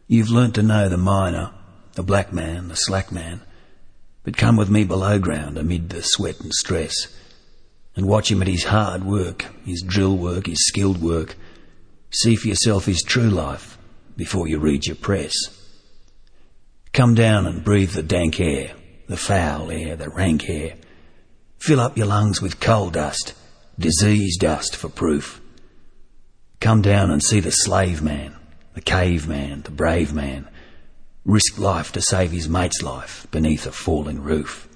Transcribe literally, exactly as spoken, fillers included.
You've learnt to know the miner, the black man, the slack man, but come with me below ground amid the sweat and stress, and watch him at his hard work, his drill work, his skilled work. See for yourself his true life before you read your press. Come down and breathe the dank air, the foul air, the rank air. Fill up your lungs with coal dust, disease dust for proof. Come down and see the slave man, the cave man, the brave man, risk life to save his mate's life beneath a falling roof.